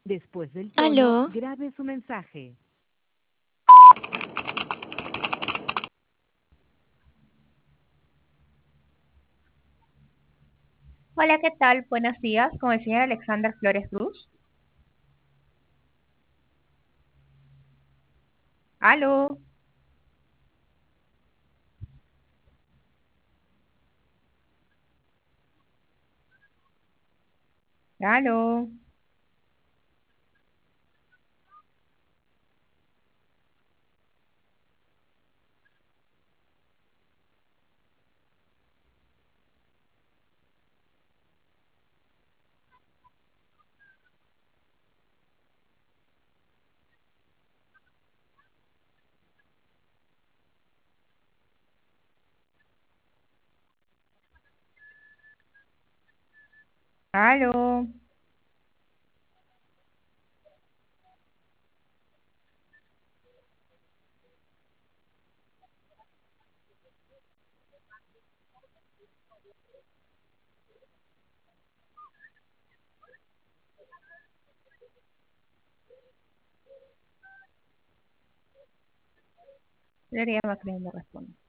Después del tono, Aló, grabe su mensaje. Hola, ¿qué tal? Buenos días, con el señor Alexander Flores Cruz. Aló, aló, aló. Debería va creyendo responde.